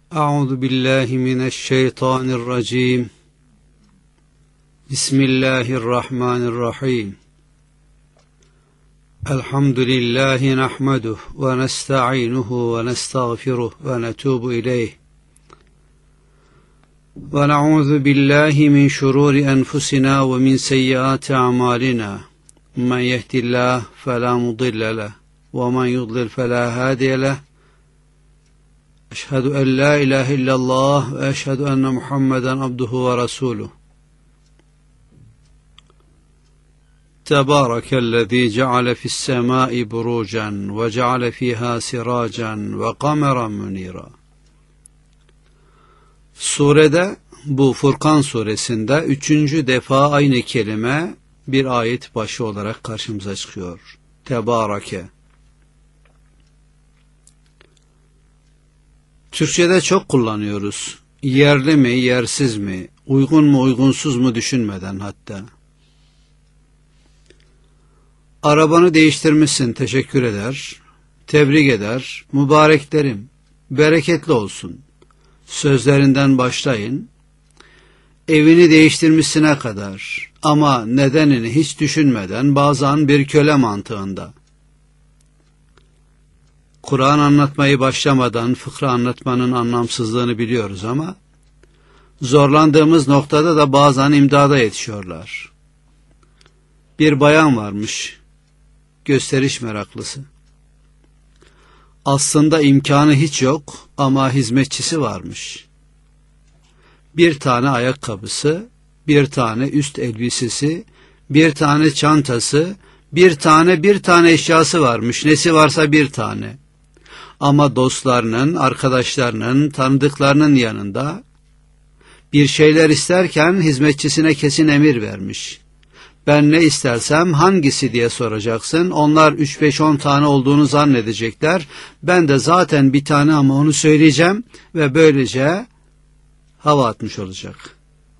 Euzu billahi mineşşeytanirracim. Bismillahirrahmanirrahim. Elhamdülillahi nahmeduhu ve nesta'inuhu ve nestağfiruhu ve netubu ileyh. Ve na'udzu billahi min şururi enfusina ve min seyyiati a'malina. Men yehdihillahu fela mudille lehu ve men yudlil fela hadiye lehu. Eşhedü en la ilahe illallah ve eşhedü enne Muhammeden abduhu ve resuluh. Tebârekellezî ceale fissemâi burucen ve ceale fîhâ sirâcen ve kameran munîrâ. Surede, bu Furkan suresinde 3. defa aynı kelime bir ayet başı olarak karşımıza çıkıyor. Tebâreke. Türkçe'de çok kullanıyoruz. Yerli mi, yersiz mi, uygun mu, uygunsuz mu düşünmeden hatta. Arabanı değiştirmişsin, teşekkür eder, tebrik eder, mübarek derim, bereketli olsun. Sözlerinden başlayın, evini değiştirmişsine kadar ama nedenini hiç düşünmeden bazen bir köle mantığında. Kur'an anlatmayı başlamadan fıkra anlatmanın anlamsızlığını biliyoruz ama zorlandığımız noktada da bazen imdada yetişiyorlar. Bir bayan varmış, gösteriş meraklısı. Aslında imkanı hiç yok ama hizmetçisi varmış. Bir tane ayakkabısı, bir tane üst elbisesi, bir tane çantası, bir tane eşyası varmış. Nesi varsa bir tane. Ama dostlarının, arkadaşlarının, tanıdıklarının yanında bir şeyler isterken hizmetçisine kesin emir vermiş. Ben ne istersem hangisi diye soracaksın. Onlar 3-5-10 tane olduğunu zannedecekler. Ben de zaten bir tane ama onu söyleyeceğim ve böylece hava atmış olacak.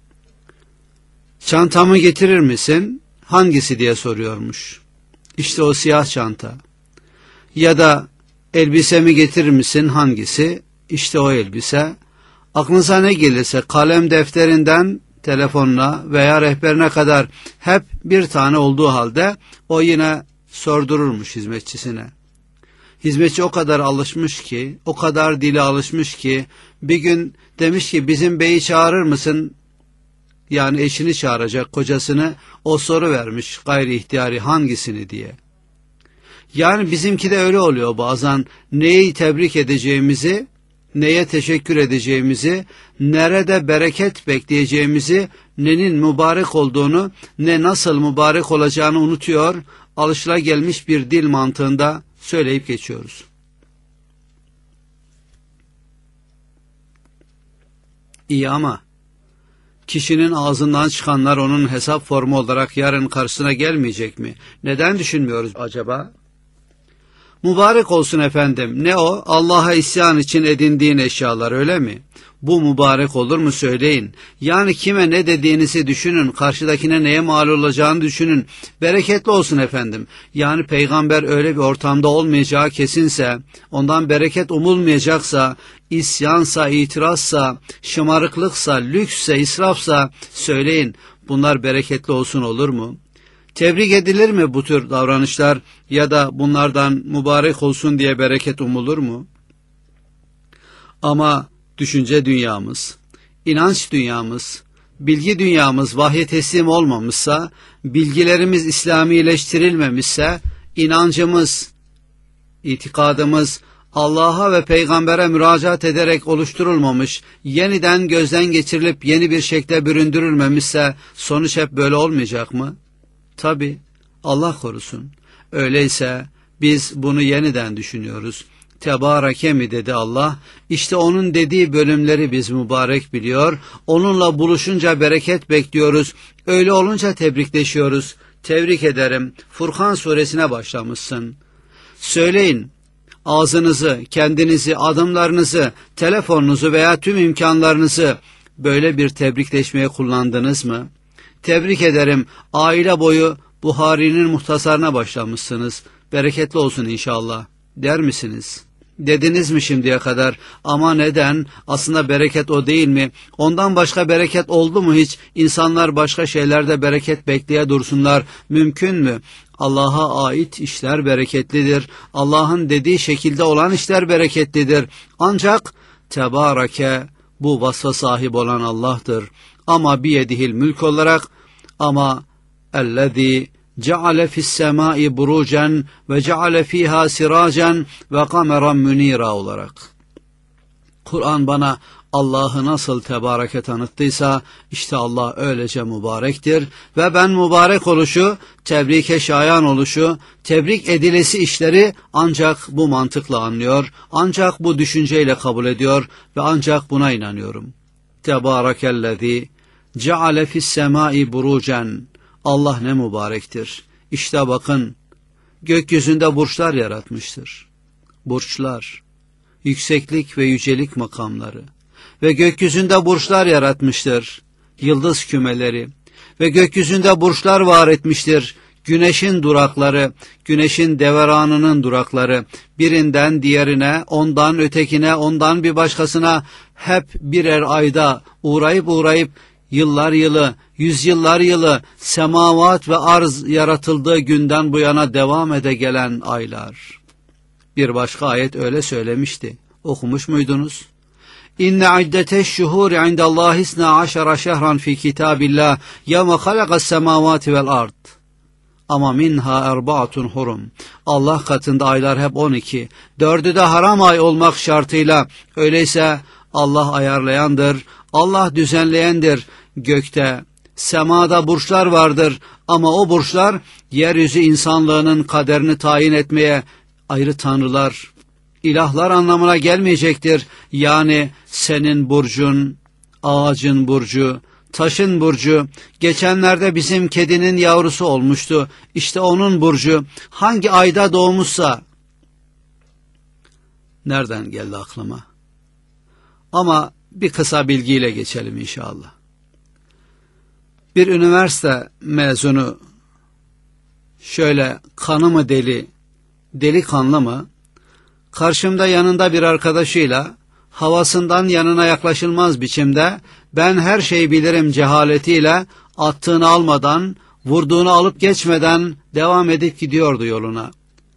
Çantamı getirir misin? Hangisi diye soruyormuş. İşte o siyah çanta. Ya da elbisemi getirir misin? Hangisi? İşte o elbise. Aklınıza ne gelirse kalem defterinden telefonuna veya rehberine kadar hep bir tane olduğu halde o yine sordururmuş hizmetçisine. Hizmetçi o kadar alışmış ki, o kadar dile alışmış ki bir gün demiş ki bizim beyi çağırır mısın? Yani eşini çağıracak, kocasını. O soru vermiş gayri ihtiyari hangisini diye. Yani bizimki de öyle oluyor bazen. Neyi tebrik edeceğimizi, neye teşekkür edeceğimizi, nerede bereket bekleyeceğimizi, nenin mübarek olduğunu, ne nasıl mübarek olacağını unutuyor, alışılagelmiş bir dil mantığında söyleyip geçiyoruz. İyi ama kişinin ağzından çıkanlar onun hesap formu olarak yarın karşısına gelmeyecek mi? Neden düşünmüyoruz acaba? Mübarek olsun efendim. Ne o? Allah'a isyan için edindiğin eşyalar, öyle mi? Bu mübarek olur mu söyleyin. Yani kime ne dediğinizi düşünün. Karşıdakine neye mal olacağını düşünün. Bereketli olsun efendim. Yani peygamber öyle bir ortamda olmayacağı kesinse, ondan bereket umulmayacaksa, isyansa, itirazsa, şımarıklıksa, lüksse, israfsa söyleyin. Bunlar bereketli olsun olur mu? Tebrik edilir mi bu tür davranışlar ya da bunlardan mübarek olsun diye bereket umulur mu? Ama düşünce dünyamız, inanç dünyamız, bilgi dünyamız vahye teslim olmamışsa, bilgilerimiz İslamileştirilmemişse, inancımız, itikadımız Allah'a ve peygambere müracaat ederek oluşturulmamış, yeniden gözden geçirilip yeni bir şekle büründürülmemişse sonuç hep böyle olmayacak mı? Tabi, Allah korusun. Öyleyse biz bunu yeniden düşünüyoruz. Tebareke mi dedi Allah? İşte onun dediği bölümleri biz mübarek biliyor. Onunla buluşunca bereket bekliyoruz. Öyle olunca tebrikleşiyoruz. Tebrik ederim. Furkan suresine başlamışsın. Söyleyin, ağzınızı, kendinizi, adımlarınızı, telefonunuzu veya tüm imkanlarınızı böyle bir tebrikleşmeye kullandınız mı? Tebrik ederim, aile boyu Buhari'nin muhtasarına başlamışsınız. Bereketli olsun inşallah der misiniz? Dediniz mi şimdiye kadar? Ama neden? Aslında bereket o değil mi? Ondan başka bereket oldu mu hiç? İnsanlar başka şeylerde bereket bekleye dursunlar. Mümkün mü? Allah'a ait işler bereketlidir. Allah'ın dediği şekilde olan işler bereketlidir. Ancak Tebareke, bu vasfa sahip olan Allah'tır. Ama biyedihil mülk olarak, ama ellezî ceale fissemâi burucen ve ceale fîhâ sirâcen ve kameran münîrâ olarak. Kur'an bana Allah'ı nasıl tebareke tanıttıysa, işte Allah öylece mübarektir ve ben mübarek oluşu, tebrike şayan oluşu, tebrik edilesi işleri ancak bu mantıkla anlıyor, ancak bu düşünceyle kabul ediyor ve ancak buna inanıyorum. Tebârekellezî ceale fissemâi burucen. Allah ne mübarektir. İşte bakın, gökyüzünde burçlar yaratmıştır. Burçlar, yükseklik ve yücelik makamları ve gökyüzünde burçlar yaratmıştır. Yıldız kümeleri ve gökyüzünde burçlar var etmiştir. Güneşin durakları, güneşin devranının durakları, birinden diğerine, ondan ötekine, ondan bir başkasına hep birer ayda uğrayıp yıllar yılı, yüzyıllar yılı, semavat ve arz yaratıldığı günden bu yana devam ede gelen aylar. Bir başka ayet öyle söylemişti. Okumuş muydunuz? İnne iddeteş şuhuri indallahi isna aşara şehran fi kitabillah yevme halakas semavati vel ard. Ama minha erbaatun hurum. Allah katında aylar hep 12. 4'ü de haram ay olmak şartıyla. Öyleyse Allah ayarlayandır, Allah düzenleyendir. Gökte, semada burçlar vardır ama o burçlar yeryüzü insanlığının kaderini tayin etmeye ayrı tanrılar, ilahlar anlamına gelmeyecektir. Yani senin burcun, ağacın burcu, taşın burcu, geçenlerde bizim kedinin yavrusu olmuştu. İşte onun burcu, hangi ayda doğmuşsa, nereden geldi aklıma? Ama bir kısa bilgiyle geçelim inşallah. Bir üniversite mezunu, şöyle kanı mı deli, deli kanlı mı, karşımda yanında bir arkadaşıyla havasından yanına yaklaşılmaz biçimde ben her şeyi bilirim cehaletiyle attığını almadan, vurduğunu alıp geçmeden devam edip gidiyordu yoluna.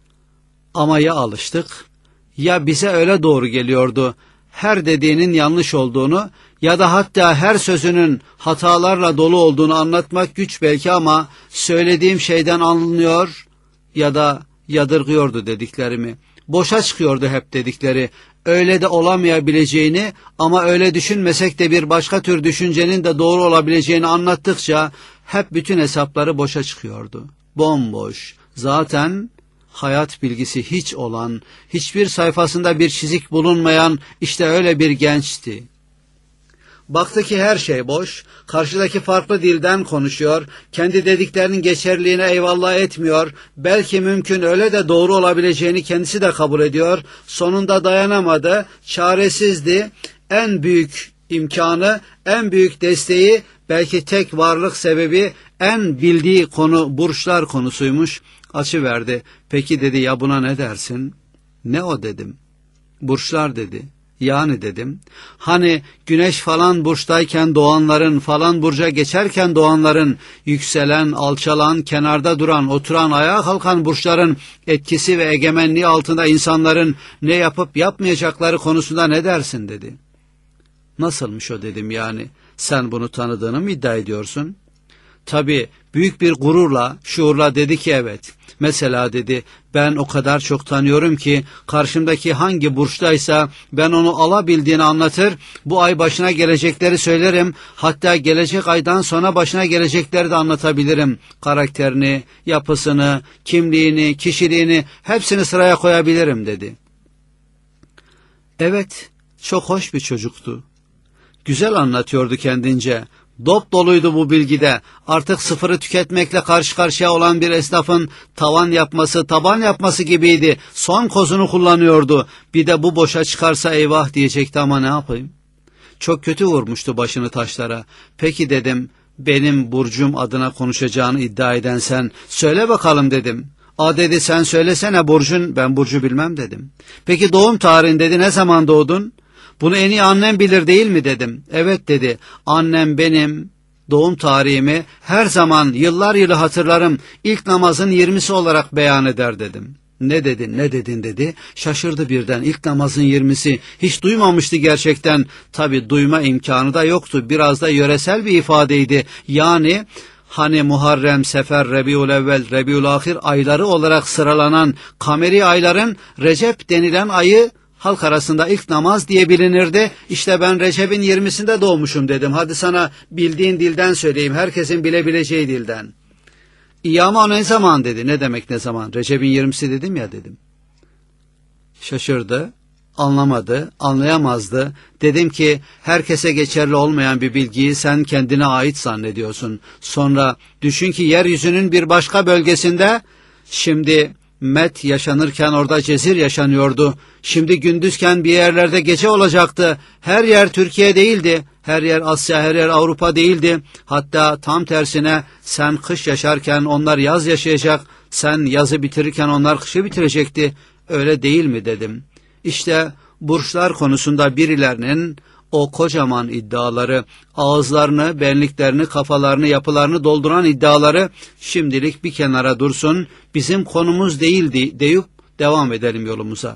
Ama ya alıştık, ya bize öyle doğru geliyordu, her dediğinin yanlış olduğunu ya da hatta her sözünün hatalarla dolu olduğunu anlatmak güç belki, ama söylediğim şeyden anlıyor ya da yadırgıyordu dediklerimi. Boşa çıkıyordu hep dedikleri. Öyle de olamayabileceğini ama öyle düşünmesek de bir başka tür düşüncenin de doğru olabileceğini anlattıkça hep bütün hesapları boşa çıkıyordu. Bomboş. Zaten hayat bilgisi hiç olan, hiçbir sayfasında bir çizik bulunmayan işte öyle bir gençti. Baktı ki her şey boş, karşıdaki farklı dilden konuşuyor, kendi dediklerinin geçerliliğine eyvallah etmiyor, belki mümkün öyle de doğru olabileceğini kendisi de kabul ediyor, sonunda dayanamadı, çaresizdi, en büyük imkanı, en büyük desteği, belki tek varlık sebebi, en bildiği konu burçlar konusuymuş, açıverdi. Peki dedi, ya buna ne dersin? Ne o dedim. Burçlar dedi. Yani dedim, hani güneş falan burçtayken doğanların, falan burca geçerken doğanların, yükselen, alçalan, kenarda duran, oturan, ayağa kalkan burçların etkisi ve egemenliği altında insanların ne yapıp yapmayacakları konusunda ne dersin dedi. Nasılmış o dedim yani, sen bunu tanıdığını mı iddia ediyorsun? Tabii büyük bir gururla, şuurla dedi ki evet. Mesela dedi, ben o kadar çok tanıyorum ki karşımdaki hangi burçtaysa ben onu alabildiğini anlatır, bu ay başına gelecekleri söylerim, hatta gelecek aydan sonra başına gelecekleri de anlatabilirim. Karakterini, yapısını, kimliğini, kişiliğini hepsini sıraya koyabilirim dedi. Evet, çok hoş bir çocuktu. Güzel anlatıyordu kendince. Dop doluydu bu bilgide. Artık sıfırı tüketmekle karşı karşıya olan bir esnafın tavan yapması, taban yapması gibiydi. Son kozunu kullanıyordu. Bir de bu boşa çıkarsa eyvah diyecekti, ama ne yapayım? Çok kötü vurmuştu başını taşlara. Peki dedim, benim burcum adına konuşacağını iddia eden sen, söyle bakalım dedim. Dedi sen söylesene burcun, ben burcu bilmem dedim. Peki doğum tarihin dedi, ne zaman doğdun? Bunu en iyi annem bilir değil mi dedim. Evet dedi, annem benim doğum tarihimi her zaman yıllar yılı hatırlarım, ilk namazın 20'si olarak beyan eder dedim. Ne dedin dedi. Şaşırdı birden. İlk namazın 20'si. Hiç duymamıştı gerçekten. Tabi duyma imkanı da yoktu. Biraz da yöresel bir ifadeydi. Yani hani Muharrem, Sefer, Rebiülevvel, Rebiülahir ayları olarak sıralanan kameri ayların Recep denilen ayı halk arasında ilk namaz diye bilinirdi. İşte ben Recep'in 20'sinde doğmuşum dedim. Hadi sana bildiğin dilden söyleyeyim. Herkesin bilebileceği dilden. İyi ama ne zaman dedi. Ne demek ne zaman? Recep'in 20'si dedim ya dedim. Şaşırdı, anlamadı, anlayamazdı. Dedim ki herkese geçerli olmayan bir bilgiyi sen kendine ait zannediyorsun. Sonra düşün ki yeryüzünün bir başka bölgesinde şimdi met yaşanırken orada cezir yaşanıyordu. Şimdi gündüzken bir yerlerde gece olacaktı. Her yer Türkiye değildi. Her yer Asya, her yer Avrupa değildi. Hatta tam tersine sen kış yaşarken onlar yaz yaşayacak. Sen yazı bitirirken onlar kışı bitirecekti. Öyle değil mi dedim. İşte burçlar konusunda birilerinin o kocaman iddiaları, ağızlarını, benliklerini, kafalarını, yapılarını dolduran iddiaları şimdilik bir kenara dursun, bizim konumuz değildi deyip devam edelim yolumuza.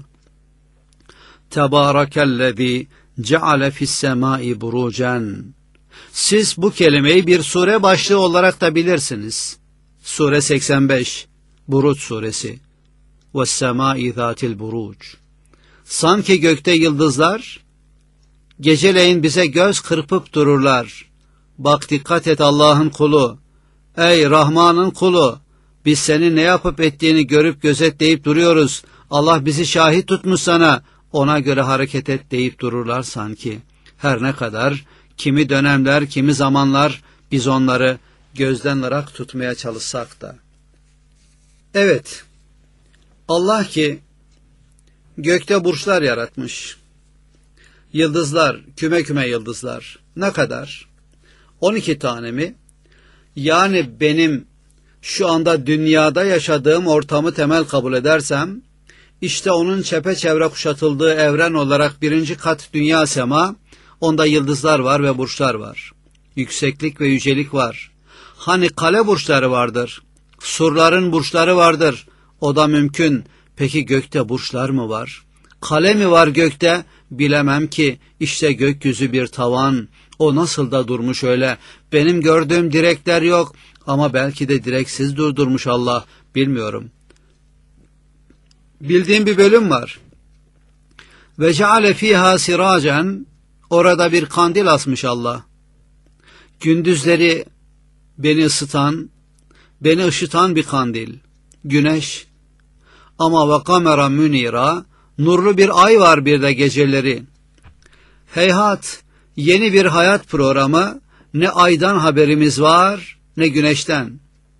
Tebârekellezî ceale fissemâi burucen. Siz bu kelimeyi bir sure başlığı olarak da bilirsiniz. Sure 85, Buruç suresi. Vessemâi zâtil buruc. Sanki gökte yıldızlar geceleyin bize göz kırpıp dururlar. Bak dikkat et Allah'ın kulu. Ey Rahman'ın kulu. Biz senin ne yapıp ettiğini görüp gözetleyip duruyoruz. Allah bizi şahit tutmuş sana. Ona göre hareket et deyip dururlar sanki. Her ne kadar kimi dönemler, kimi zamanlar biz onları gözden ırak tutmaya çalışsak da. Evet, Allah ki gökte burçlar yaratmış. Yıldızlar, küme küme yıldızlar. Ne kadar? 12 tane mi? Yani benim şu anda dünyada yaşadığım ortamı temel kabul edersem, işte onun çepeçevre kuşatıldığı evren olarak 1. kat dünya sema, onda yıldızlar var ve burçlar var. Yükseklik ve yücelik var. Hani kale burçları vardır, surların burçları vardır, o da mümkün. Peki gökte burçlar mı var? Kale mi var gökte? Bilemem ki. İşte gökyüzü bir tavan. O nasıl da durmuş öyle. Benim gördüğüm direkler yok. Ama belki de direksiz durdurmuş Allah. Bilmiyorum. Bildiğim bir bölüm var. Ve ceale fiha siracen. Orada bir kandil asmış Allah. Gündüzleri beni ısıtan, beni ışıtan bir kandil. Güneş. Ama ve kamera münira. Nurlu bir ay var bir de geceleri. Heyhat, yeni bir hayat programı, ne aydan haberimiz var, ne güneşten.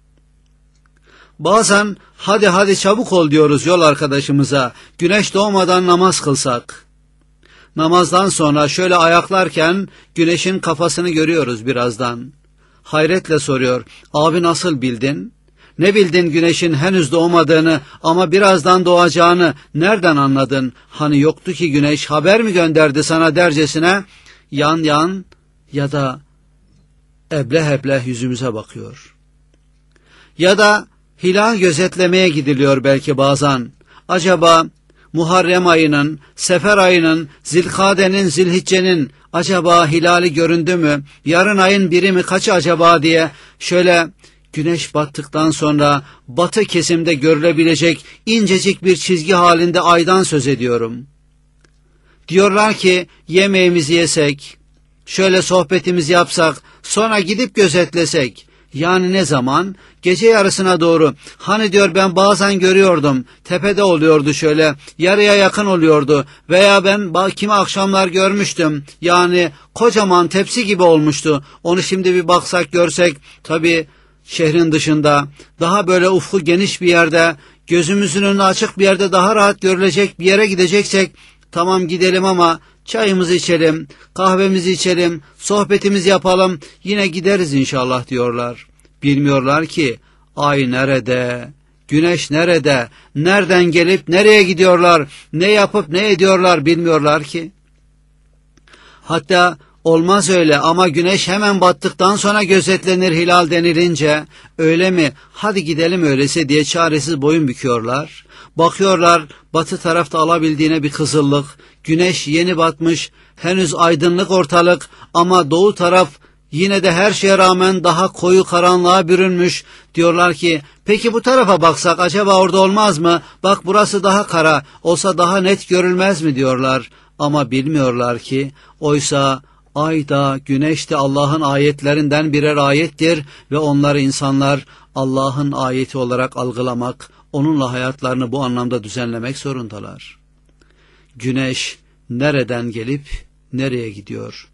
Bazen hadi çabuk ol diyoruz yol arkadaşımıza, güneş doğmadan namaz kılsak. Namazdan sonra şöyle ayaklarken güneşin kafasını görüyoruz birazdan. Hayretle soruyor, abi nasıl bildin? Ne bildin güneşin henüz doğmadığını ama birazdan doğacağını nereden anladın? Hani yoktu ki güneş, haber mi gönderdi sana dercesine? Yan yan ya da ebleh ebleh yüzümüze bakıyor. Ya da hilal gözetlemeye gidiliyor belki bazen. Acaba Muharrem ayının, Sefer ayının, Zilkade'nin, Zilhicce'nin acaba hilali göründü mü? Yarın ayın biri mi, kaçı acaba diye şöyle güneş battıktan sonra batı kesimde görülebilecek incecik bir çizgi halinde aydan söz ediyorum. Diyorlar ki yemeğimizi yesek, şöyle sohbetimizi yapsak, sonra gidip gözetlesek. Yani ne zaman? Gece yarısına doğru. Hani diyor ben bazen görüyordum, tepede oluyordu şöyle, yarıya yakın oluyordu. Veya ben kimi akşamlar görmüştüm. Yani kocaman tepsi gibi olmuştu. Onu şimdi bir baksak görsek, tabii şehrin dışında, daha böyle ufku geniş bir yerde, gözümüzün önüne açık bir yerde daha rahat görülecek bir yere gideceksek, tamam gidelim ama çayımızı içelim, kahvemizi içelim, sohbetimizi yapalım, yine gideriz inşallah diyorlar. Bilmiyorlar ki ay nerede, Güneş nerede? Nereden gelip nereye gidiyorlar? Ne yapıp ne ediyorlar bilmiyorlar ki. Hatta olmaz öyle ama güneş hemen battıktan sonra gözetlenir hilal denilince, öyle mi? Hadi gidelim öyleyse diye çaresiz boyun büküyorlar. Bakıyorlar batı tarafta alabildiğine bir kızıllık, güneş yeni batmış, henüz aydınlık ortalık ama doğu taraf yine de her şeye rağmen daha koyu karanlığa bürünmüş. Diyorlar ki peki bu tarafa baksak acaba orada olmaz mı? Bak burası daha kara, olsa daha net görülmez mi diyorlar. Ama bilmiyorlar ki oysa ay da güneş de Allah'ın ayetlerinden birer ayettir ve onları insanlar Allah'ın ayeti olarak algılamak, onunla hayatlarını bu anlamda düzenlemek zorundalar. Güneş nereden gelip nereye gidiyor?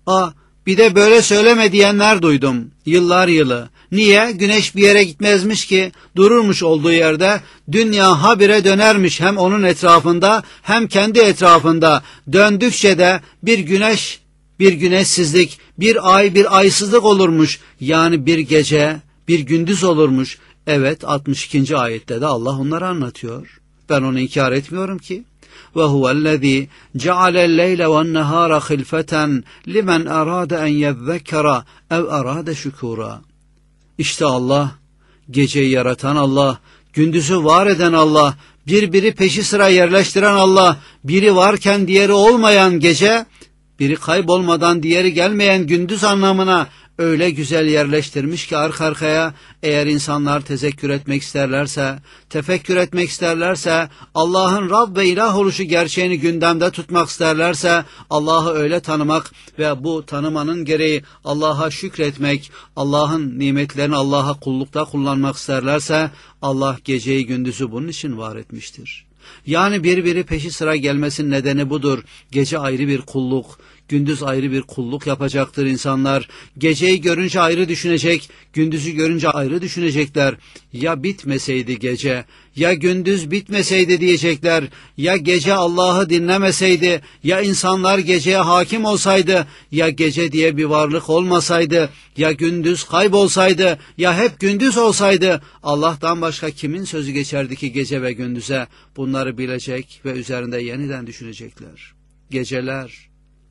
Bir de böyle söyleme diyenler duydum yıllar yılı. Niye? Güneş bir yere gitmezmiş ki, dururmuş olduğu yerde, dünya habire dönermiş hem onun etrafında hem kendi etrafında. Döndükçe de bir güneş, bir güneşsizlik, bir ay, bir aysızlık olurmuş. Yani bir gece, bir gündüz olurmuş. Evet, 62. ayette de Allah onları anlatıyor. Ben onu inkar etmiyorum ki. وَهُوَ الَّذ۪ي جَعَلَ اللَّيْلَ وَالنَّهَارَ خِلْفَةً لِمَنْ أَرَادَ أَنْ يَذَّكَّرَ اَوْ أَرَادَ شُكُورًا. İşte Allah, geceyi yaratan Allah, gündüzü var eden Allah, birbiri peşi sıra yerleştiren Allah, biri varken diğeri olmayan gece, biri kaybolmadan diğeri gelmeyen gündüz anlamına öyle güzel yerleştirmiş ki arka arkaya, eğer insanlar tezekkür etmek isterlerse, tefekkür etmek isterlerse, Allah'ın Rab ve ilah oluşu gerçeğini gündemde tutmak isterlerse, Allah'ı öyle tanımak ve bu tanımanın gereği Allah'a şükretmek, Allah'ın nimetlerini Allah'a kullukta kullanmak isterlerse, Allah geceyi gündüzü bunun için var etmiştir. Yani birbiri peşi sıra gelmesinin nedeni budur. Gece ayrı bir kulluk, gündüz ayrı bir kulluk yapacaktır insanlar. Geceyi görünce ayrı düşünecek, gündüzü görünce ayrı düşünecekler. Ya bitmeseydi gece, ya gündüz bitmeseydi diyecekler. Ya gece Allah'ı dinlemeseydi, ya insanlar geceye hakim olsaydı, ya gece diye bir varlık olmasaydı, ya gündüz kaybolsaydı, ya hep gündüz olsaydı, Allah'tan başka kimin sözü geçerdi ki gece ve gündüze? Bunları bilecek ve üzerinde yeniden düşünecekler. Geceler,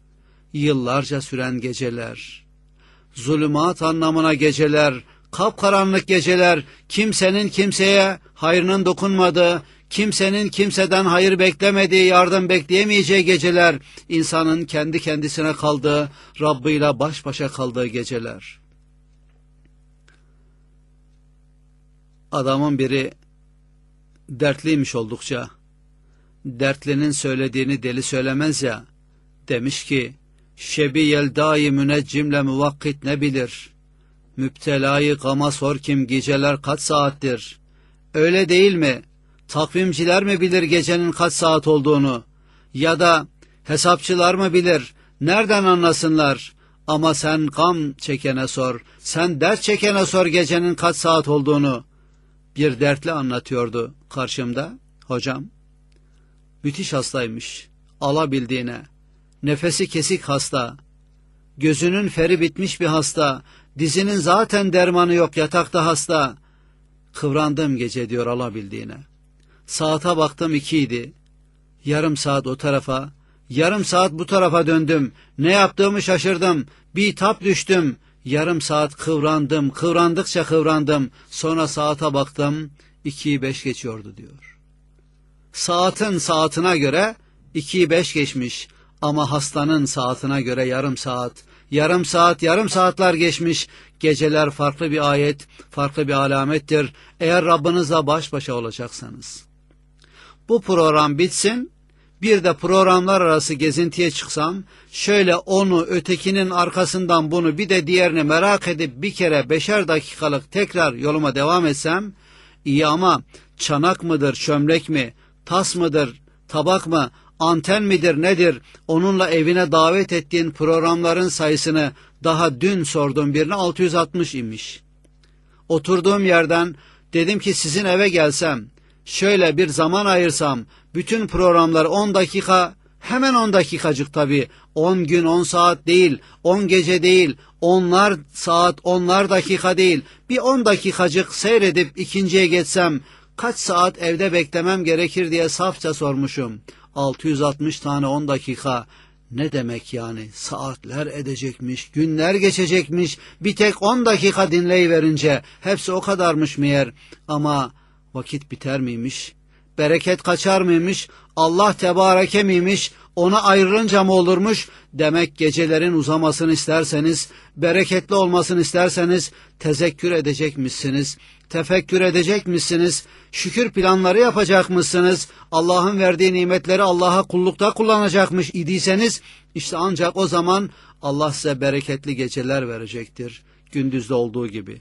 yıllarca süren geceler, zulümat anlamına geceler, kapkaranlık geceler, kimsenin kimseye hayrının dokunmadığı, kimsenin kimseden hayır beklemediği, yardım bekleyemeyeceği geceler, insanın kendi kendisine kaldığı, Rabbıyla baş başa kaldığı geceler. Adamın biri dertliymiş oldukça, dertlinin söylediğini deli söylemez ya, demiş ki, şebi yeldâi müneccimle muvakkit ne bilir? Müptelayı gama sor kim geceler kaç saattir? Öyle değil mi? Takvimciler mi bilir gecenin kaç saat olduğunu? Ya da hesapçılar mı bilir? Nereden anlasınlar? Ama sen gam çekene sor, sen dert çekene sor gecenin kaç saat olduğunu. Bir dertli anlatıyordu karşımda hocam. Müthiş hastaymış, alabildiğine. Nefesi kesik hasta, gözünün feri bitmiş bir hasta, dizinin zaten dermanı yok, yatakta hasta. Kıvrandım gece diyor alabildiğine. Saate baktım 2'ydi. Yarım saat o tarafa, yarım saat bu tarafa döndüm. Ne yaptığımı şaşırdım, bir tap düştüm. Yarım saat kıvrandım, kıvrandıkça kıvrandım. Sonra saate baktım, 2'yi 5 geçiyordu diyor. Saatin saatine göre 2'yi 5 geçmiş. Ama hastanın saatine göre yarım saat, yarım saat, yarım saatler geçmiş. Geceler farklı bir ayet, farklı bir alamettir. Eğer Rabbinizle baş başa olacaksanız. Bu program bitsin, bir de programlar arası gezintiye çıksam, şöyle onu, ötekinin arkasından bunu, bir de diğerini merak edip bir kere 5'er dakikalık tekrar yoluma devam etsem, iyi ama çanak mıdır, çömlek mi, tas mıdır, tabak mı, anten midir nedir, onunla evine davet ettiğin programların sayısını daha dün sordum birine, 660 imiş. Oturduğum yerden dedim ki sizin eve gelsem, şöyle bir zaman ayırsam, bütün programları 10 dakika, hemen 10 dakikacık tabii, 10 gün 10 saat değil, 10 gece değil, onlar saat, onlar dakika değil, bir 10 dakikacık seyredip ikinciye geçsem, Kaç saat evde beklemem gerekir diye safça sormuşum. 660 tane 10 dakika. Ne demek yani? Saatler edecekmiş, günler geçecekmiş. Bir tek 10 dakika dinleyiverince hepsi o kadarmış meğer. Ama vakit biter miymiş? Bereket kaçar mıymış? Allah tebareke miymiş? Ona ayrılınca mı olurmuş? Demek gecelerin uzamasını isterseniz, bereketli olmasını isterseniz tezekkür edecekmişsiniz, tefekkür edecekmişsiniz, şükür planları yapacakmışsınız, Allah'ın verdiği nimetleri Allah'a kullukta kullanacakmış idiyseniz, işte ancak o zaman Allah size bereketli geceler verecektir, gündüzde olduğu gibi.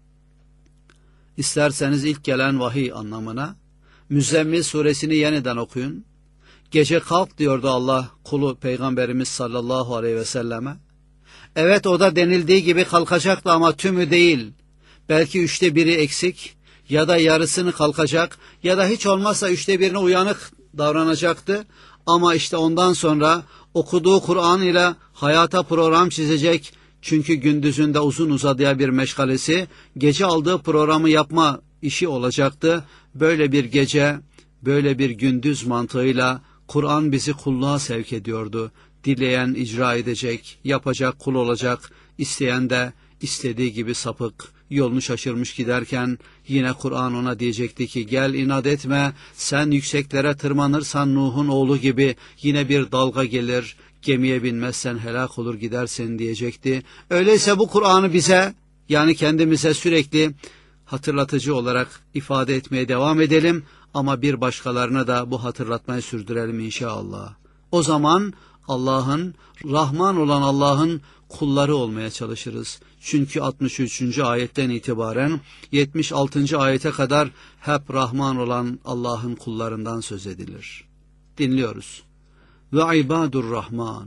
İsterseniz ilk gelen vahiy anlamına, Müzzemmil suresini yeniden okuyun. Gece kalk diyordu Allah kulu Peygamberimiz sallallahu aleyhi ve selleme. Evet, o da denildiği gibi kalkacaktı ama tümü değil. Belki 1/3 eksik ya da yarısını kalkacak ya da hiç olmazsa 1/3 uyanık davranacaktı. Ama işte ondan sonra okuduğu Kur'an ile hayata program çizecek. Çünkü gündüzünde uzun uzadıya bir meşgalesi, gece aldığı programı yapma işi olacaktı. Böyle bir gece, böyle bir gündüz mantığıyla Kur'an bizi kulluğa sevk ediyordu. Dileyen icra edecek, yapacak kul olacak, isteyen de istediği gibi sapık, yolunu şaşırmış giderken yine Kur'an ona diyecekti ki gel inat etme, sen yükseklere tırmanırsan Nuh'un oğlu gibi yine bir dalga gelir, gemiye binmezsen helak olur gidersin diyecekti. Öyleyse bu Kur'an'ı bize, yani kendimize sürekli hatırlatıcı olarak ifade etmeye devam edelim ama bir başkalarına da bu hatırlatmayı sürdürelim inşallah. O zaman Allah'ın, Rahman olan Allah'ın kulları olmaya çalışırız. Çünkü 63. ayetten itibaren 76. ayete kadar hep Rahman olan Allah'ın kullarından söz edilir. Dinliyoruz. Ve ibadur Rahman.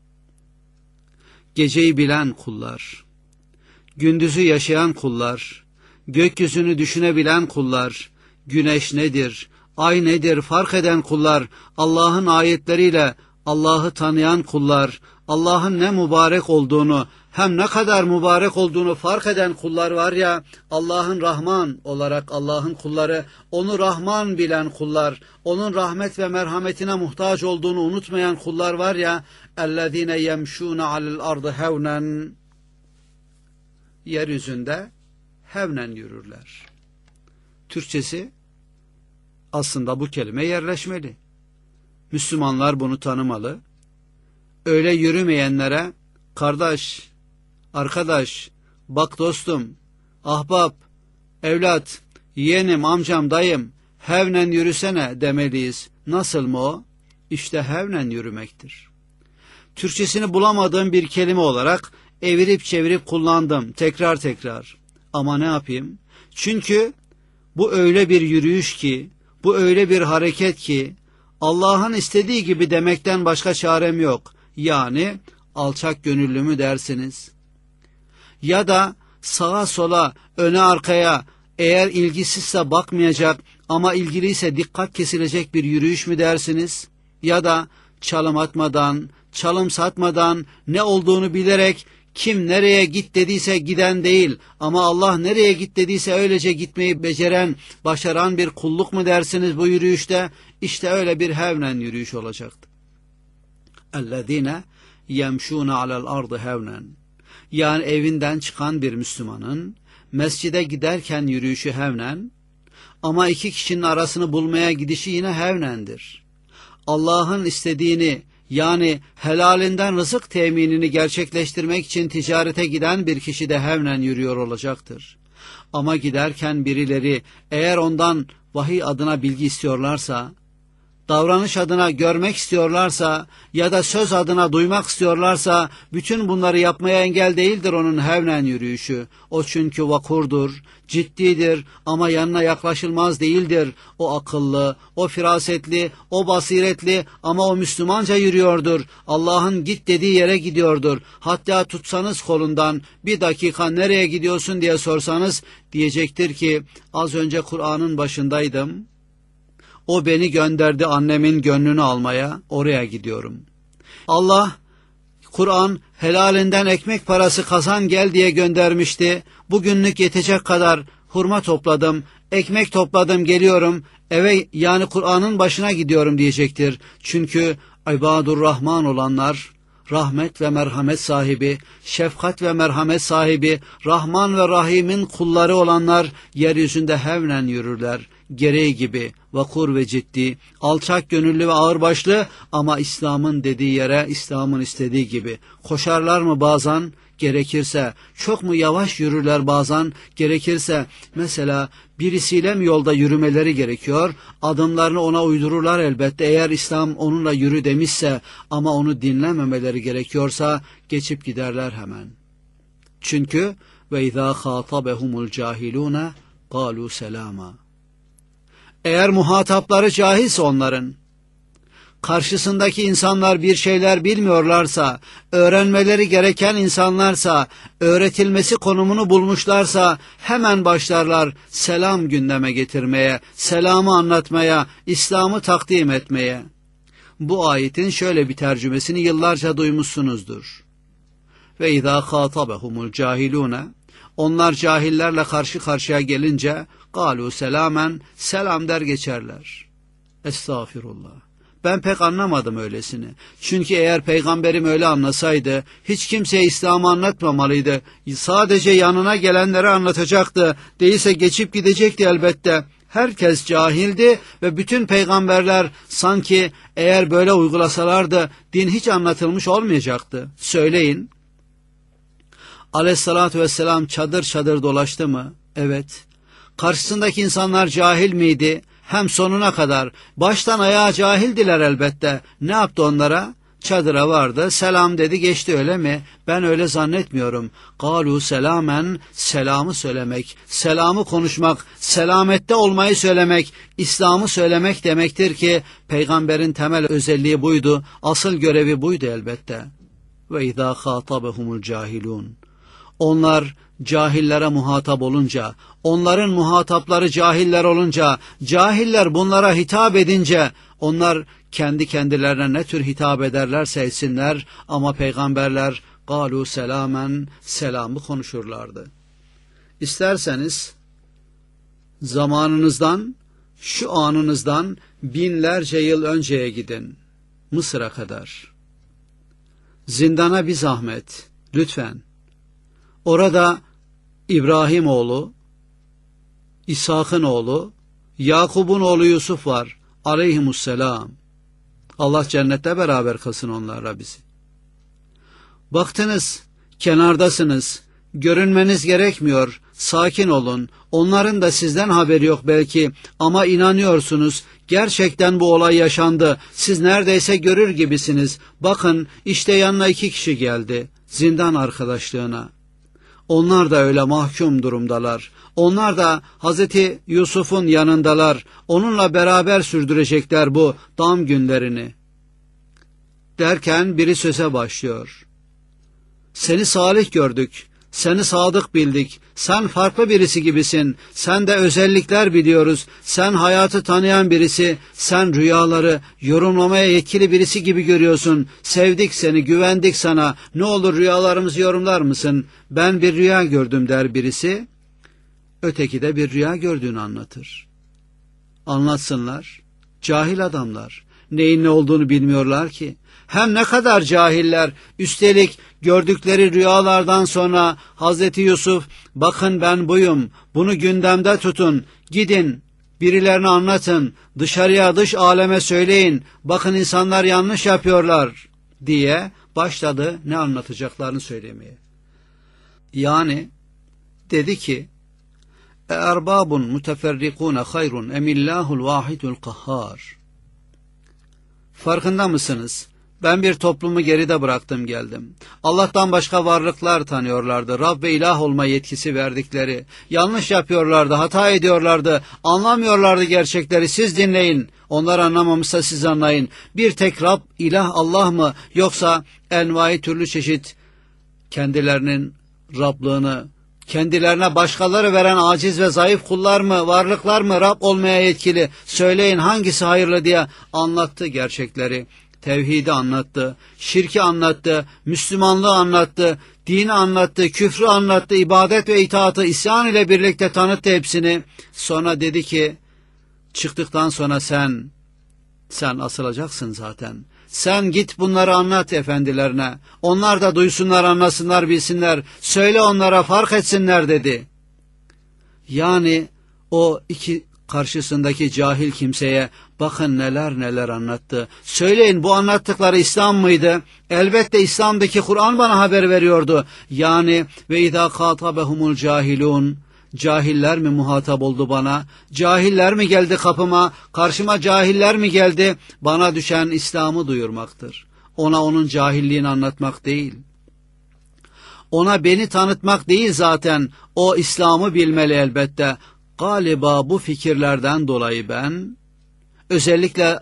Geceyi bilen kullar, gündüzü yaşayan kullar, gökyüzünü düşünebilen kullar, güneş nedir, ay nedir fark eden kullar, Allah'ın ayetleriyle Allah'ı tanıyan kullar, Allah'ın ne mübarek olduğunu, hem ne kadar mübarek olduğunu fark eden kullar var ya, Allah'ın Rahman olarak Allah'ın kulları, onu Rahman bilen kullar, onun rahmet ve merhametine muhtaç olduğunu unutmayan kullar var ya, اَلَّذ۪ينَ يَمْشُونَ عَلَى الْأَرْضِ هَوْنًا, yeryüzünde hevnen yürürler. Türkçesi aslında bu kelime yerleşmeli. Müslümanlar bunu tanımalı. Öyle yürümeyenlere kardeş, arkadaş, bak dostum, ahbap, evlat, yeğenim, amcam, dayım, hevnen yürüsene demeliyiz. Nasıl mı o? İşte hevnen yürümektir. Türkçesini bulamadığım bir kelime olarak evirip çevirip kullandım tekrar. Ama ne yapayım? Çünkü bu öyle bir yürüyüş ki, bu öyle bir hareket ki, Allah'ın istediği gibi demekten başka çarem yok. Yani alçak gönüllü mü dersiniz? Ya da sağa sola, öne arkaya, eğer ilgisizse bakmayacak ama ilgiliyse dikkat kesilecek bir yürüyüş mü dersiniz? Ya da çalım atmadan, çalım satmadan, ne olduğunu bilerek, kim nereye git dediyse giden değil ama Allah nereye git dediyse öylece gitmeyi başaran bir kulluk mu dersiniz bu yürüyüşte? İşte öyle bir hevnen yürüyüş olacaktı. اَلَّذ۪ينَ يَمْشُونَ عَلَى الْأَرْضِ hevnen. Yani evinden çıkan bir Müslümanın mescide giderken yürüyüşü hevnen ama iki kişinin arasını bulmaya gidişi yine hevnendir. Allah'ın istediğini, yani helalinden rızık teminini gerçekleştirmek için ticarete giden bir kişi de hevnen yürüyor olacaktır. Ama giderken birileri eğer ondan vahiy adına bilgi istiyorlarsa, davranış adına görmek istiyorlarsa ya da söz adına duymak istiyorlarsa bütün bunları yapmaya engel değildir onun hevnen yürüyüşü. O çünkü vakurdur, ciddidir ama yanına yaklaşılmaz değildir. O akıllı, o firasetli, o basiretli ama o Müslümanca yürüyordur. Allah'ın git dediği yere gidiyordur. Hatta tutsanız kolundan bir dakika nereye gidiyorsun diye sorsanız diyecektir ki az önce Kur'an'ın başındaydım. O beni gönderdi annemin gönlünü almaya, oraya gidiyorum. Allah, Kur'an helalinden ekmek parası kazan gel diye göndermişti. Bugünlük yetecek kadar hurma topladım, ekmek topladım geliyorum eve, yani Kur'an'ın başına gidiyorum diyecektir. Çünkü ibadur Rahman olanlar, rahmet ve merhamet sahibi, şefkat ve merhamet sahibi, Rahman ve Rahim'in kulları olanlar yeryüzünde hevnen yürürler. Gereği gibi vakur ve ciddi, alçak gönüllü ve ağırbaşlı ama İslam'ın dediği yere İslam'ın istediği gibi. Koşarlar mı bazen? Gerekirse. Çok mu yavaş yürürler bazen? Gerekirse. Mesela birisiyle mi yolda yürümeleri gerekiyor? Adımlarını ona uydururlar elbette eğer İslam onunla yürü demişse, ama onu dinlememeleri gerekiyorsa geçip giderler hemen. Çünkü ve izâ khâtabehumul cahilûne kâlû selâma. Eğer muhatapları cahilse onların, karşısındaki insanlar bir şeyler bilmiyorlarsa, öğrenmeleri gereken insanlarsa, öğretilmesi konumunu bulmuşlarsa hemen başlarlar selam gündeme getirmeye, selamı anlatmaya, İslam'ı takdim etmeye. Bu ayetin şöyle bir tercümesini yıllarca duymuşsunuzdur. Ve izâ khâtabehumul cahilûne, onlar cahillerle karşı karşıya gelince galu selamen, selam der geçerler. Estağfirullah. Ben pek anlamadım öylesini. Çünkü eğer peygamberim öyle anlasaydı hiç kimseye İslam'ı anlatmamalıydı. Sadece yanına gelenlere anlatacaktı. Değilse geçip gidecekti elbette. Herkes cahildi ve bütün peygamberler sanki eğer böyle uygulasalardı din hiç anlatılmış olmayacaktı. Söyleyin. Aleyhissalatü vesselam çadır çadır dolaştı mı? Evet. Karşısındaki insanlar cahil miydi? Hem sonuna kadar. Baştan ayağa cahildiler elbette. Ne yaptı onlara? Çadıra vardı, selam dedi, geçti, öyle mi? Ben öyle zannetmiyorum. Galu selamen, selamı söylemek, selamı konuşmak, selamette olmayı söylemek, İslam'ı söylemek demektir ki peygamberin temel özelliği buydu, asıl görevi buydu elbette. Ve izâ khâtabehumul cahilûn. Onlar cahillere muhatap olunca, onların muhatapları cahiller olunca, cahiller bunlara hitap edince, onlar kendi kendilerine ne tür hitap ederlerse etsinler, ama peygamberler galu selamen, selamı konuşurlardı. İsterseniz zamanınızdan, şu anınızdan binlerce yıl önceye gidin, Mısır'a kadar. Zindana bir zahmet, lütfen. Orada İbrahim oğlu, İshak'ın oğlu, Yakub'un oğlu Yusuf var. Aleyhimusselam. Allah cennette beraber kılsın onlarla bizi. Baktınız, kenardasınız, görünmeniz gerekmiyor, sakin olun. Onların da sizden haberi yok belki, ama inanıyorsunuz. Gerçekten bu olay yaşandı. Siz neredeyse görür gibisiniz. Bakın, işte yanına 2 kişi geldi, zindan arkadaşlığına. Onlar da öyle mahkum durumdalar. Onlar da Hazreti Yusuf'un yanındalar. Onunla beraber sürdürecekler bu dam günlerini. Derken biri söze başlıyor. Seni salih gördük, seni sadık bildik, sen farklı birisi gibisin, sende özellikler biliyoruz, sen hayatı tanıyan birisi, sen rüyaları yorumlamaya yetkili birisi gibi görüyorsun, sevdik seni, güvendik sana, ne olur rüyalarımızı yorumlar mısın? Ben bir rüya gördüm der birisi, öteki de bir rüya gördüğünü anlatır. Anlatsınlar, cahil adamlar, neyin ne olduğunu bilmiyorlar ki. Hem ne kadar cahiller, üstelik gördükleri rüyalardan sonra Hazreti Yusuf, bakın ben buyum, bunu gündemde tutun, gidin, birilerine anlatın, dışarıya, dış aleme söyleyin, bakın insanlar yanlış yapıyorlar diye başladı ne anlatacaklarını söylemeye. Yani dedi ki, erbabun muteferrikune hayrun emillahul vahidul kahhar. Farkında mısınız? Ben bir toplumu geride bıraktım geldim. Allah'tan başka varlıklar tanıyorlardı. Rab ve ilah olma yetkisi verdikleri. Yanlış yapıyorlardı, hata ediyorlardı. Anlamıyorlardı gerçekleri. Siz dinleyin. Onlar anlamamışsa siz anlayın. Bir tek Rab, ilah Allah mı? Yoksa envai türlü çeşit kendilerinin Rablığını, kendilerine başkaları veren aciz ve zayıf kullar mı, varlıklar mı Rab olmaya yetkili? Söyleyin hangisi hayırlı diye anlattı gerçekleri. tevhidi anlattı, şirki anlattı, Müslümanlığı anlattı, dini anlattı, küfrü anlattı, ibadet ve itaatı isyan ile birlikte tanıttı hepsini. Sonra dedi ki, çıktıktan sonra sen asılacaksın zaten. Sen git bunları anlat efendilerine. Onlar da duysunlar, anlasınlar, bilsinler. Söyle onlara, fark etsinler dedi. Yani o iki karşısındaki cahil kimseye bakın neler neler anlattı. Söyleyin, bu anlattıkları İslam mıydı? Elbette İslam'daki Kur'an bana haber veriyordu. Yani ve izâ khâtabehumul cahilûn. Cahiller mi muhatap oldu bana? Cahiller mi geldi kapıma? Karşıma cahiller mi geldi? Bana düşen İslam'ı duyurmaktır. Ona onun cahilliğini anlatmak değil. Ona beni tanıtmak değil zaten. O İslam'ı bilmeli elbette. Galiba bu fikirlerden dolayı ben, özellikle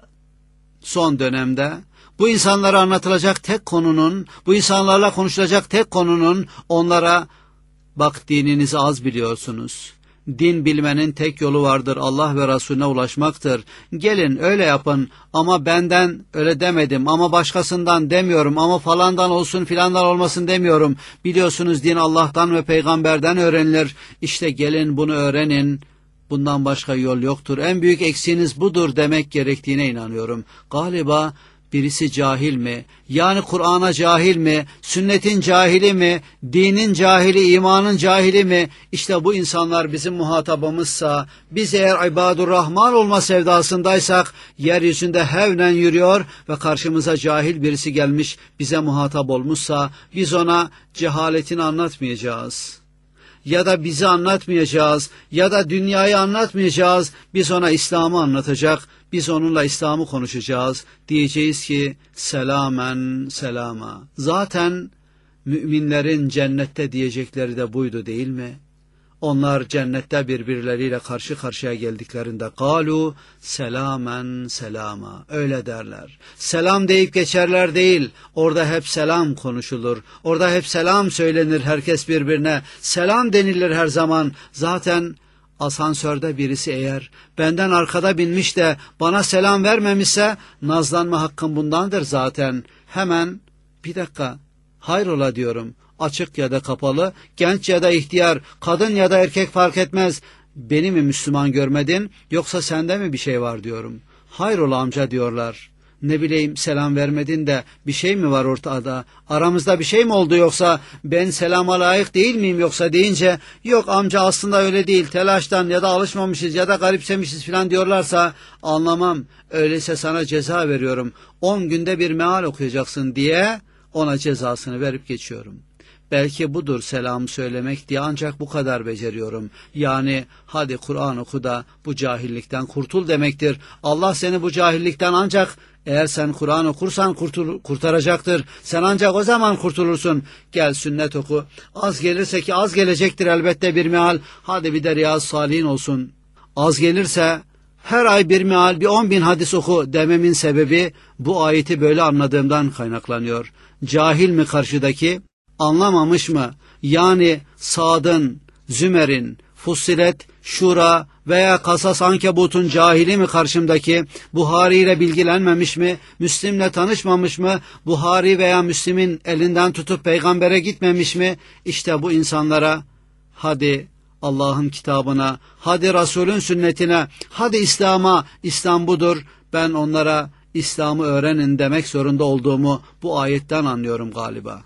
son dönemde, bu insanlara anlatılacak tek konunun, bu insanlarla konuşulacak tek konunun onlara, bak dininizi az biliyorsunuz. Din bilmenin tek yolu vardır, Allah ve Resulüne ulaşmaktır. Gelin öyle yapın, ama benden öyle demedim, ama başkasından demiyorum, ama falandan olsun filandan olmasın demiyorum. Biliyorsunuz din Allah'tan ve peygamberden öğrenilir. İşte gelin bunu öğrenin. Bundan başka yol yoktur. En büyük eksiğiniz budur demek gerektiğine inanıyorum. Galiba birisi cahil mi? Yani Kur'an'a cahil mi? Sünnetin cahili mi? Dinin cahili, imanın cahili mi? İşte bu insanlar bizim muhatabımızsa, biz eğer ibadurrahman olma sevdasındaysak, yeryüzünde hevnen yürüyor ve karşımıza cahil birisi gelmiş, bize muhatap olmuşsa, biz ona cehaletini anlatmayacağız. Ya da bizi anlatmayacağız, ya da dünyayı anlatmayacağız, biz ona İslam'ı anlatacak, biz onunla İslam'ı konuşacağız, diyeceğiz ki selamen selama. Zaten müminlerin cennette diyecekleri de buydu değil mi? Onlar cennette birbirleriyle karşı karşıya geldiklerinde kalu selamen selama, öyle derler. Selam deyip geçerler değil, orada hep selam konuşulur, orada hep selam söylenir, herkes birbirine selam denilir her zaman. Zaten asansörde birisi eğer benden arkada binmiş de bana selam vermemişse, nazlanma hakkım bundandır zaten. Hemen bir dakika, hayrola diyorum. Açık ya da kapalı, genç ya da ihtiyar, kadın ya da erkek fark etmez. Beni mi Müslüman görmedin, yoksa sende mi bir şey var diyorum. Hayrola amca diyorlar. Ne bileyim, selam vermedin de bir şey mi var ortada? Aramızda bir şey mi oldu, yoksa ben selama layık değil miyim yoksa deyince, yok amca aslında öyle değil, telaştan ya da alışmamışız ya da garipsemişiz filan diyorlarsa anlamam. Öyleyse sana ceza veriyorum. 10 günde bir meal okuyacaksın diye ona cezasını verip geçiyorum. Belki budur selam söylemek diye, ancak bu kadar beceriyorum. Yani hadi Kur'an oku da bu cahillikten kurtul demektir. Allah seni bu cahillikten ancak eğer sen Kur'an okursan kurtaracaktır. Sen ancak o zaman kurtulursun. Gel sünnet oku. Az gelirse, ki az gelecektir elbette bir meal. Hadi bir de Riyaz Salihin olsun. Az gelirse her ay bir meal, bir 10.000 hadis oku dememin sebebi bu ayeti böyle anladığımdan kaynaklanıyor. Cahil mi karşıdaki? Anlamamış mı? Yani Sad'ın, Zümer'in, Fussilet, Şura veya Kasas Ankebut'un cahili mi karşımdaki? Buhari ile bilgilenmemiş mi? Müslim'le tanışmamış mı? Buhari veya Müslim'in elinden tutup peygambere gitmemiş mi? İşte bu insanlara hadi Allah'ın kitabına, hadi Resul'ün sünnetine, hadi İslam'a, İslam budur, ben onlara İslam'ı öğrenin demek zorunda olduğumu bu ayetten anlıyorum galiba.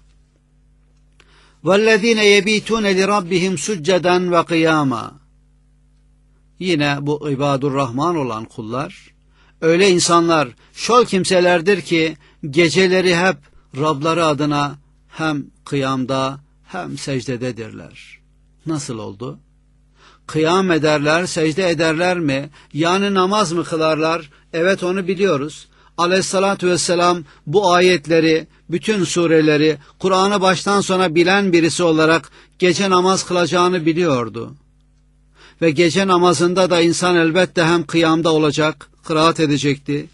وَالَّذ۪ينَ يَب۪يتُونَ لِرَبِّهِمْ سُجَّدًا وَقِيَامًا. Yine bu ibadurrahman olan kullar, öyle insanlar, şol kimselerdir ki geceleri hep Rabları adına hem kıyamda hem secdededirler. Nasıl oldu? Kıyam ederler, secde ederler mi? Yani namaz mı kılarlar? Evet, onu biliyoruz. Aleyhissalatü vesselam bu ayetleri, bütün sureleri, Kur'an'ı baştan sona bilen birisi olarak gece namaz kılacağını biliyordu. Ve gece namazında da insan elbette hem kıyamda olacak, kıraat edecekti,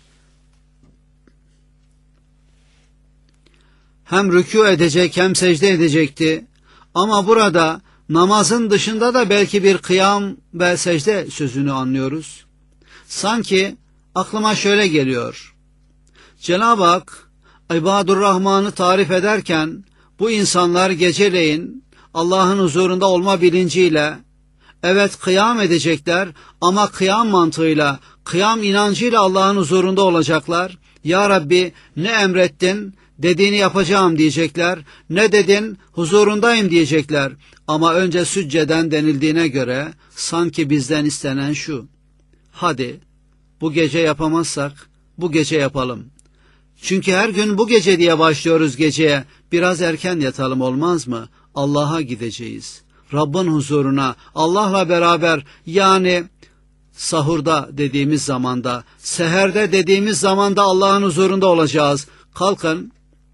hem rükû edecek hem secde edecekti. Ama burada namazın dışında da belki bir kıyam ve secde sözünü anlıyoruz. Sanki aklıma şöyle geliyor. Cenab-ı Hak İbadur-Rahman'ı tarif ederken bu insanlar geceleyin Allah'ın huzurunda olma bilinciyle evet kıyam edecekler ama kıyam mantığıyla, kıyam inancıyla Allah'ın huzurunda olacaklar. Ya Rabbi ne emrettin? Dediğini yapacağım diyecekler. Ne dedin? Huzurundayım diyecekler. Ama önce sücceden denildiğine göre sanki bizden istenen şu: hadi bu gece yapamazsak bu gece yapalım. Çünkü her gün bu gece diye başlıyoruz geceye. Biraz erken yatalım olmaz mı? Allah'a gideceğiz. Rabbin huzuruna, Allah'la beraber, yani sahurda dediğimiz zamanda, seherde dediğimiz zamanda Allah'ın huzurunda olacağız. Kalkın,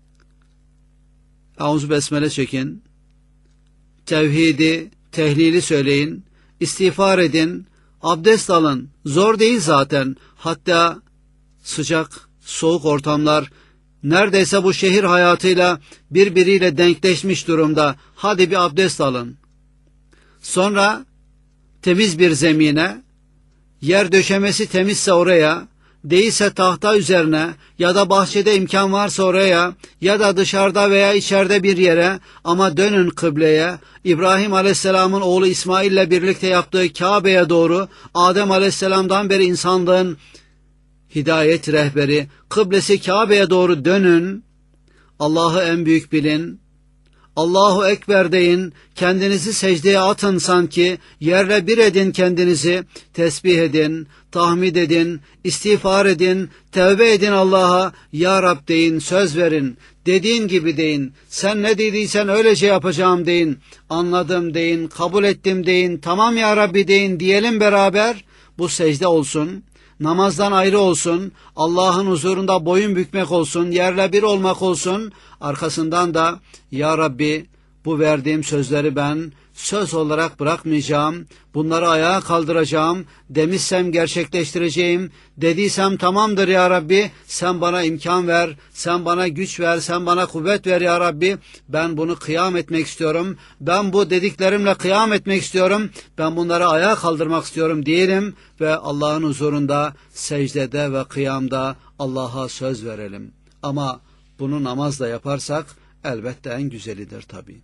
Euzu besmele çekin, tevhidi, tehlili söyleyin, istiğfar edin, abdest alın. Zor değil zaten. Hatta sıcak, soğuk ortamlar neredeyse bu şehir hayatıyla birbiriyle denkleşmiş durumda. Hadi bir abdest alın. Sonra temiz bir zemine, yer döşemesi temizse oraya, değilse tahta üzerine ya da bahçede imkan varsa oraya ya da dışarıda veya içeride bir yere, ama dönün kıbleye, İbrahim Aleyhisselam'ın oğlu İsmail ile birlikte yaptığı Kabe'ye doğru, Adem Aleyhisselam'dan beri insanlığın hidayet rehberi, kıblesi Kabe'ye doğru dönün, Allah'ı en büyük bilin, Allahu Ekber deyin, kendinizi secdeye atın sanki, yerle bir edin kendinizi, tesbih edin, tahmid edin, istiğfar edin, tevbe edin Allah'a, Ya Rab deyin, söz verin, dediğin gibi deyin, sen ne dediysen öylece yapacağım deyin, anladım deyin, kabul ettim deyin, tamam Ya Rabbi deyin, diyelim beraber, bu secde olsun. Namazdan ayrı olsun, Allah'ın huzurunda boyun bükmek olsun, yerle bir olmak olsun. Arkasından da Ya Rabbi bu verdiğim sözleri ben söz olarak bırakmayacağım, bunları ayağa kaldıracağım, demişsem gerçekleştireceğim, dediysem tamamdır Ya Rabbi, sen bana imkan ver, sen bana güç ver, sen bana kuvvet ver Ya Rabbi, ben bunu kıyam etmek istiyorum, ben bu dediklerimle kıyam etmek istiyorum, ben bunları ayağa kaldırmak istiyorum diyelim ve Allah'ın huzurunda, secdede ve kıyamda Allah'a söz verelim. Ama bunu namazla yaparsak elbette en güzelidir tabii.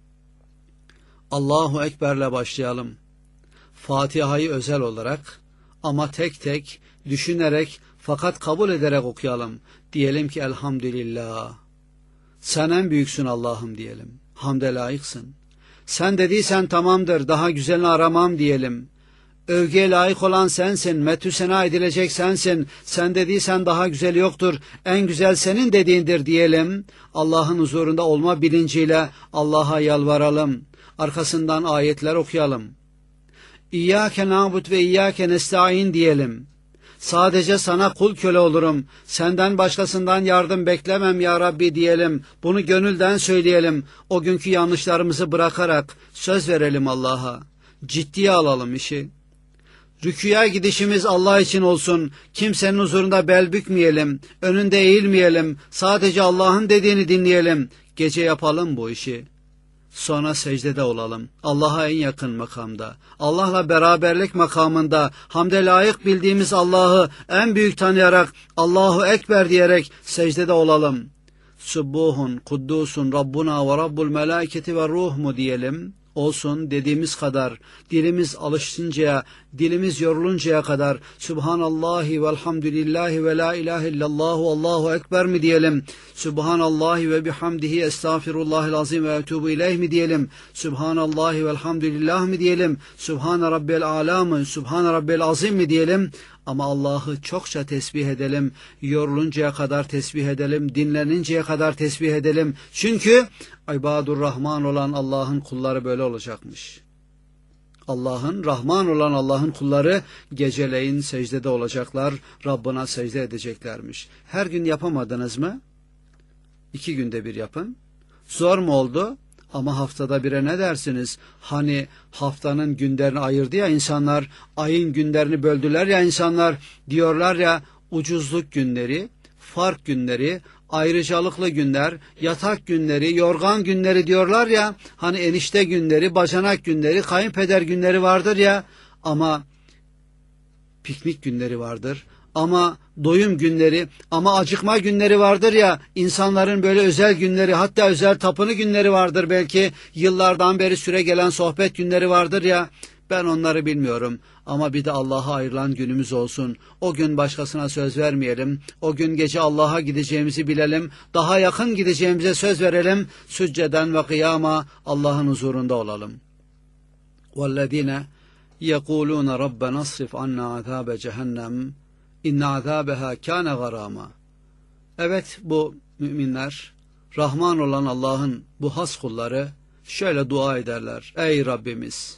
Allahu Ekber'le başlayalım. Fatiha'yı özel olarak ama tek tek düşünerek fakat kabul ederek okuyalım. Diyelim ki elhamdülillah. Sen en büyüksün Allah'ım diyelim. Hamde layıksın. Sen dediysen tamamdır, daha güzelini aramam diyelim. Övgüye layık olan sensin, metü sena edilecek sensin, sen dediysen daha güzel yoktur, en güzel senin dediğindir diyelim. Allah'ın huzurunda olma bilinciyle Allah'a yalvaralım. Arkasından ayetler okuyalım. İyyâke na'bud ve iyyâke nestaîn diyelim. Sadece sana kul köle olurum, senden başkasından yardım beklemem Ya Rabbi diyelim. Bunu gönülden söyleyelim. O günkü yanlışlarımızı bırakarak söz verelim Allah'a. Ciddiye alalım işi. Rüküya gidişimiz Allah için olsun. Kimsenin huzurunda bel bükmeyelim, önünde eğilmeyelim. Sadece Allah'ın dediğini dinleyelim. Gece yapalım bu işi. Sonra secdede olalım. Allah'a en yakın makamda, Allah'la beraberlik makamında, hamde layık bildiğimiz Allah'ı en büyük tanıyarak, Allahu Ekber diyerek secdede olalım. Subbuhun, kuddusun, Rabbuna ve Rabbul melâiketi ve ruh mu diyelim. Olsun dediğimiz kadar, dilimiz alışıncaya, dilimiz yoruluncaya kadar Subhanallahi velhamdülillahi ve la ilahe illallahu Allahu Ekber mi diyelim? Subhanallahi ve bihamdihi estağfirullahil azim ve etubu ileyh mi diyelim? Subhanallahi velhamdülillah mi diyelim? Subhane rabbel âlâ mı? Subhane rabbel azim mi diyelim? Ama Allah'ı çokça tesbih edelim, yoruluncaya kadar tesbih edelim, dinleninceye kadar tesbih edelim. Çünkü İbadur Rahman olan Allah'ın kulları böyle olacakmış. Rahman olan Allah'ın kulları geceleyin secdede olacaklar, Rabbına secde edeceklermiş. Her gün yapamadınız mı? 2 günde bir yapın. Zor mu oldu? Ama haftada bire ne dersiniz? Hani haftanın günlerini ayırdı ya insanlar, ayın günlerini böldüler ya insanlar, diyorlar ya ucuzluk günleri, fark günleri, ayrıcalıklı günler, yatak günleri, yorgan günleri diyorlar ya, hani enişte günleri, bacanak günleri, kayınpeder günleri vardır ya, ama piknik günleri vardır, ama doyum günleri, ama acıkma günleri vardır ya, insanların böyle özel günleri, hatta özel tapını günleri vardır belki, yıllardan beri süre gelen sohbet günleri vardır ya, ben onları bilmiyorum ama bir de Allah'a ayrılan günümüz olsun. O gün başkasına söz vermeyelim, o gün gece Allah'a gideceğimizi bilelim, daha yakın gideceğimize söz verelim, sücceden ve kıyama Allah'ın huzurunda olalım. وَالَّذ۪ينَ يَقُولُونَ رَبَّنَا اصْرِفْ عَنَّا عَذَابَ cehennem İnne azâbeha kâne garâmâ. Evet, bu müminler, Rahman olan Allah'ın bu has kulları şöyle dua ederler: ey Rabbimiz,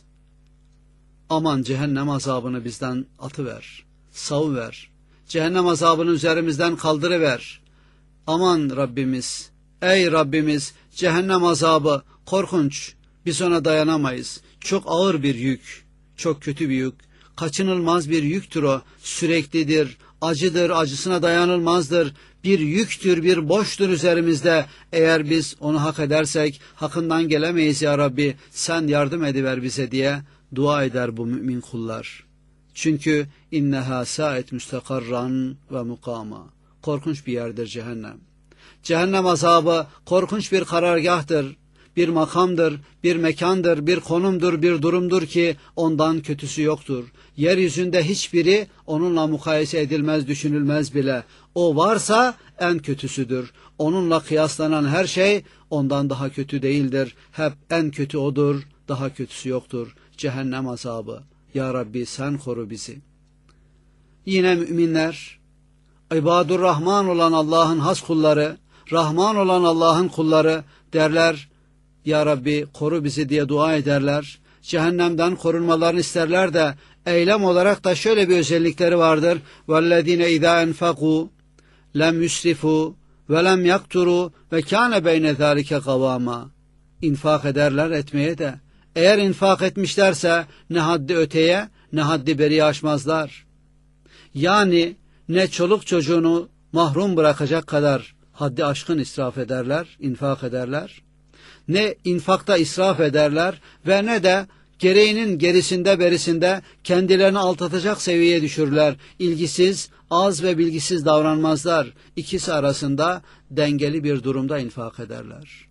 aman cehennem azabını bizden atıver, savuver, cehennem azabını üzerimizden kaldırıver. Aman Rabbimiz, ey Rabbimiz, cehennem azabı korkunç, biz ona dayanamayız, çok ağır bir yük, çok kötü bir yük. Kaçınılmaz bir yüktür o, süreklidir, acıdır, acısına dayanılmazdır, bir yüktür, bir boştur üzerimizde. Eğer biz onu hak edersek, hakkından gelemeyiz ya Rabbi, sen yardım ediver bize diye dua eder bu mümin kullar. Çünkü inneha sa'et müstakarran ve mukama. Korkunç bir yerdir cehennem. Cehennem azabı korkunç bir karargahtır, bir makamdır, bir mekandır, bir konumdur, bir durumdur ki ondan kötüsü yoktur. Yeryüzünde hiçbiri onunla mukayese edilmez, düşünülmez bile. O varsa en kötüsüdür. Onunla kıyaslanan her şey ondan daha kötü değildir. Hep en kötü odur, daha kötüsü yoktur. Cehennem azabı. Ya Rabbi sen koru bizi. Yine müminler, İbadur Rahman olan Allah'ın has kulları, Rahman olan Allah'ın kulları derler: ya Rabbi koru bizi diye dua ederler. Cehennemden korunmalarını isterler de eylem olarak da şöyle bir özellikleri vardır. وَالَّذ۪ينَ اِذَا اَنْفَقُوا لَمْ يُسْرِفُوا وَلَمْ يَقْتُرُوا وَكَانَ بَيْنَ ذَٰلِكَ قَوَامًا. İnfak ederler, etmeye de. Eğer infak etmişlerse ne haddi öteye ne haddi beriye aşmazlar. Yani ne çoluk çocuğunu mahrum bırakacak kadar haddi aşkın israf ederler, infak ederler. Ne infakta israf ederler ve ne de gereğinin gerisinde berisinde kendilerini aldatacak seviyeye düşürürler. İlgisiz, az ve bilgisiz davranmazlar. İkisi arasında dengeli bir durumda infak ederler.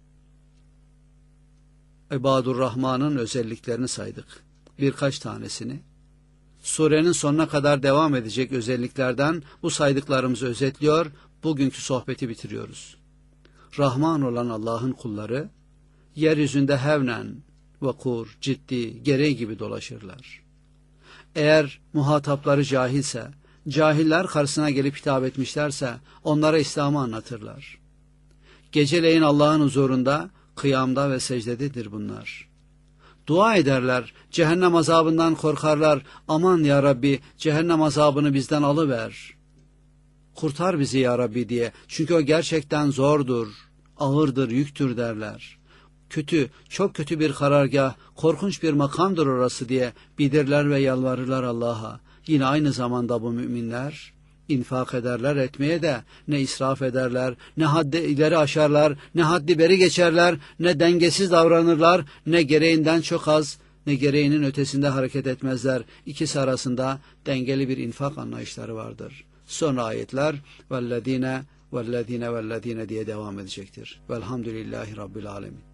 İbadur Rahman'ın özelliklerini saydık. Birkaç tanesini. Surenin sonuna kadar devam edecek özelliklerden bu saydıklarımızı özetliyor, bugünkü sohbeti bitiriyoruz. Rahman olan Allah'ın kulları, yeryüzünde hevnen, vakur, ciddi, gereği gibi dolaşırlar. Eğer muhatapları cahilse, cahiller karşısına gelip hitap etmişlerse, onlara İslam'ı anlatırlar. Geceleyin Allah'ın huzurunda, kıyamda ve secdededir bunlar. Dua ederler, cehennem azabından korkarlar. Aman ya Rabbi, cehennem azabını bizden alıver. Kurtar bizi ya Rabbi diye. Çünkü o gerçekten zordur, ağırdır, yüktür derler. Kötü, çok kötü bir karargah, korkunç bir makamdır orası diye bilirler ve yalvarırlar Allah'a. Yine aynı zamanda bu müminler infak ederler, etmeye de ne israf ederler, ne haddi ileri aşarlar, ne haddi beri geçerler, ne dengesiz davranırlar, ne gereğinden çok az, ne gereğinin ötesinde hareket etmezler. İkisi arasında dengeli bir infak anlayışları vardır. Sonra ayetler vellezine diye devam edecektir. Velhamdülillahi Rabbil alemin.